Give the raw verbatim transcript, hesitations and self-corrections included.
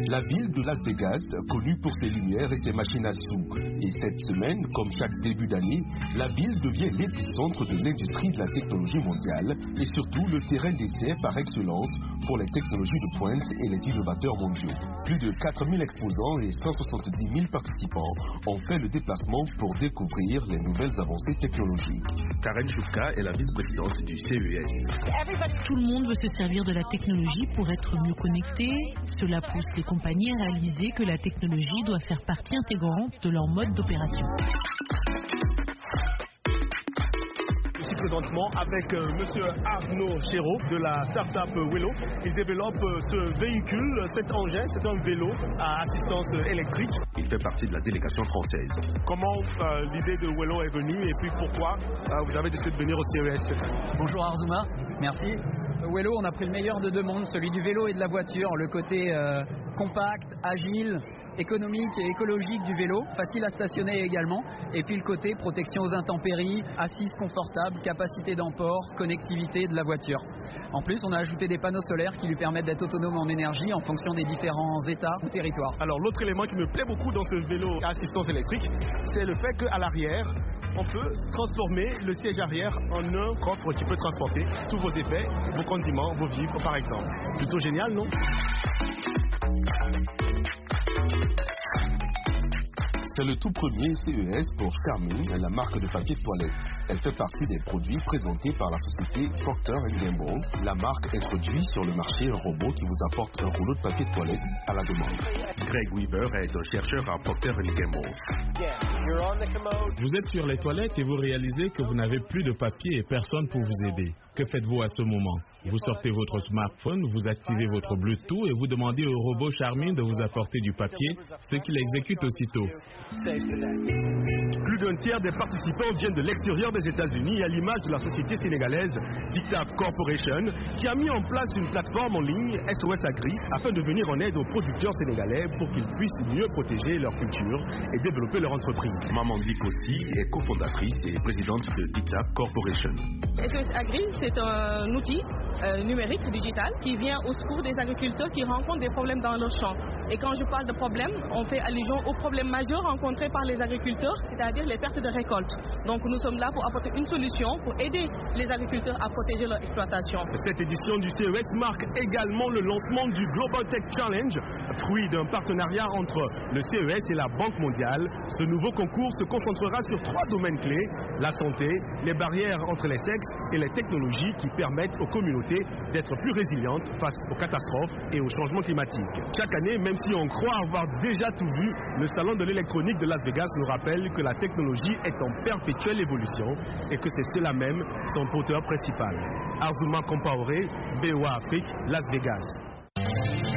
La ville de Las Vegas, connue pour ses lumières et ses machines à sous. Et cette semaine, comme chaque début d'année, la ville devient l'épicentre de l'industrie de la technologie mondiale et surtout le terrain d'essai par excellence pour les technologies de pointe et les innovateurs mondiaux. Plus de quatre mille exposants et cent soixante-dix mille participants ont fait le déplacement pour découvrir les nouvelles avancées technologiques. Karen Choufka est la vice-présidente du C E S. Tout le monde veut se servir de la technologie pour être mieux connecté. Cela pousse les compagnies à réaliser que la technologie doit faire partie intégrante de leur mode d'opération. Je suis présentement avec euh, monsieur Arnaud Chéreau de la start-up Wello. Il développe euh, ce véhicule, cet engin, c'est un vélo à assistance électrique. Il fait partie de la délégation française. Comment euh, l'idée de Wello est venue et puis pourquoi euh, vous avez décidé de venir au C E S? Bonjour Arzouma, merci. Wello, on a pris le meilleur de deux mondes, celui du vélo et de la voiture, le côté euh, compact, agile, économique et écologique du vélo, facile à stationner également, et puis le côté protection aux intempéries, assise confortable, capacité d'emport, connectivité de la voiture. En plus, on a ajouté des panneaux solaires qui lui permettent d'être autonome en énergie en fonction des différents états ou territoires. Alors l'autre élément qui me plaît beaucoup dans ce vélo à assistance électrique, c'est le fait qu'à l'arrière, on peut transformer le siège arrière en un coffre qui peut transporter tous vos effets, vos condiments, vos vivres par exemple. Plutôt génial, non? C'est le tout premier C E S pour Charmin, la marque de papier de toilette. Elle fait partie des produits présentés par la société Procter and Gamble. La marque introduit sur le marché un robot qui vous apporte un rouleau de papier de toilette à la demande. Greg Weaver est un chercheur à Procter and Gamble. Vous êtes sur les toilettes et vous réalisez que vous n'avez plus de papier et personne pour vous aider. Que faites-vous à ce moment? Vous sortez votre smartphone, vous activez votre Bluetooth et vous demandez au robot Charmin de vous apporter du papier, ce qu'il exécute aussitôt. Plus d'un tiers des participants viennent de l'extérieur des États-Unis, à l'image de la société sénégalaise Dictap Corporation, qui a mis en place une plateforme en ligne S O S Agri afin de venir en aide aux producteurs sénégalais pour qu'ils puissent mieux protéger leur culture et développer leur entreprise. Mamandi Kossi est cofondatrice et présidente de Dictap Corporation. S O S Agri, c'est un outil euh, numérique digital qui vient au secours des agriculteurs qui rencontrent des problèmes dans leur champ. Et quand je parle de problèmes, on fait allusion aux problèmes majeurs rencontrés par les agriculteurs, c'est-à-dire les pertes de récolte. Donc nous sommes là pour apporter une solution pour aider les agriculteurs à protéger leur exploitation. Cette édition du C E S marque également le lancement du Global Tech Challenge, fruit d'un partenariat entre le C E S et la Banque mondiale. Ce nouveau concours se concentrera sur trois domaines clés: la santé, les barrières entre les sexes et les technologies qui permettent aux communautés d'être plus résilientes face aux catastrophes et au changement climatique. Chaque année, même si on croit avoir déjà tout vu, le salon de l'électronique de Las Vegas nous rappelle que la technologie est en perpétuelle évolution et que c'est cela même son porteur principal. Arzouma Compaoré, B O A Afrique, Las Vegas.